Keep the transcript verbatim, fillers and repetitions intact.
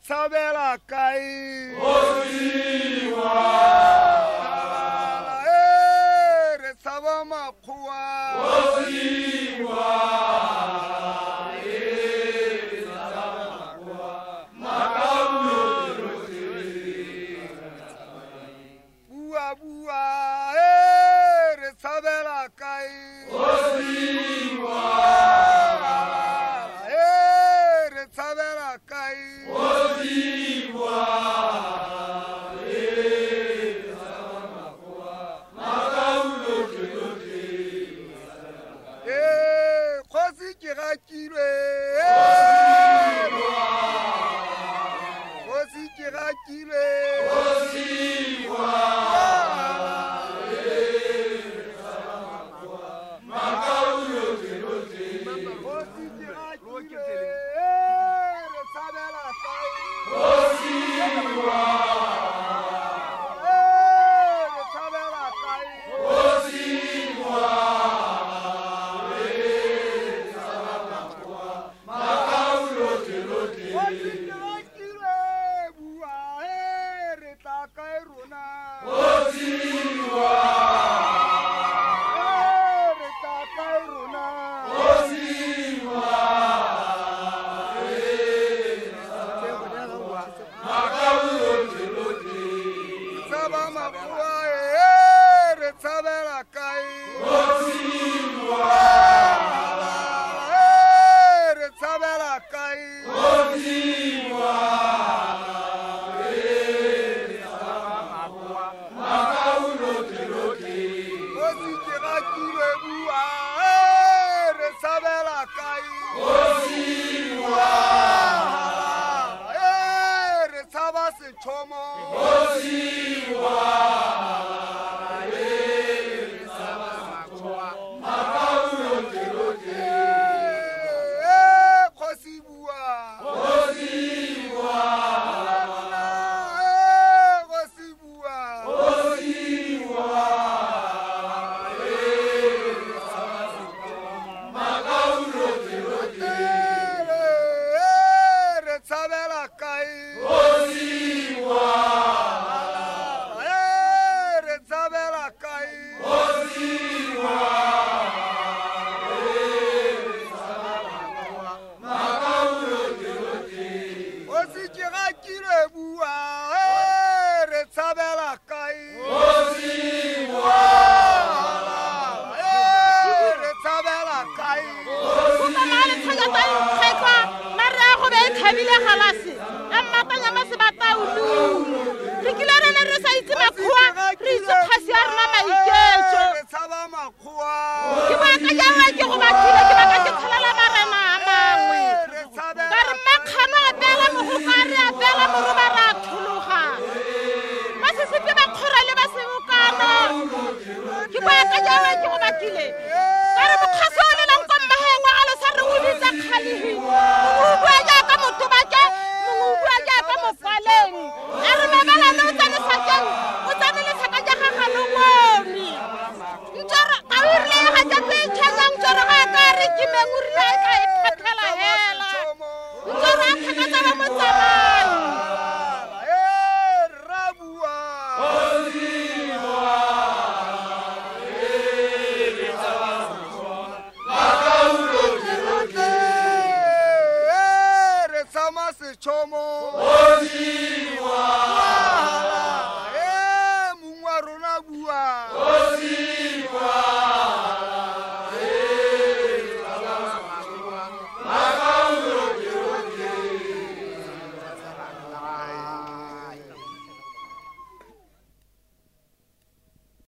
tshabela kae Osiwa eh re tshaba makgowa Osiwa bua bua eh re tshabela kae Osiwa eh re tshabela kae Osiwa eh khosi ke ga kilwe khosi ke ga kilwe Osiwa khosi ke ga kilwe eh re tshabela kae Osiwa eh re tshabela kae Osiwa khosi ke ga kilwe bua eh re tla kae rona Osiwa eh re tla kae rona Osiwa tsaba makgowa eh re tshabela kae Osiwa eh re tshabela kae Osiwa khosi ke ga kilwe bua eh re tshabela kae Osiwa eh re tshaba sechomo Osiwa eh khosi bua Osiwa eh khosi bua Osiwa eh re tshabela kae Osiwa eh re tshabela kae Osiwa khosi ke ga kilwe bua eh re tshabela kae Osiwa eh re tshabela kae Kumamali tshaka tsaikwa mara go be thabile galase a mmatanya ma se bataulu re kile re ne re sa itse makgowa re itse khasi ya rena maiketso re tshaba makgowa ke ba ka janga ke go batlile ke ba ka ke tlhalela marena a mangwe re tshabela ka re makgano a pela mo go ka re a pela mo ro ba ra thuluga ba se sepe ba khora le ba se bokana ke ba ka janga ke go batlile ka re bokgasi o le lang kwa mmahengwa a lo sa re o bitsa khalihi o bua jaaka motho ba ke mongwe o bua jaaka mofaleng a re mabala le o tsane sakeng o tsane le saka ja gaga lo bone ntshora ka o rile ga ja tse tshanyang ntshora ga ka re ke meng o rile ka e phathela hela ntshora a thakatsa ba motsamai eh rabua eh re tsama sechomo Osiwa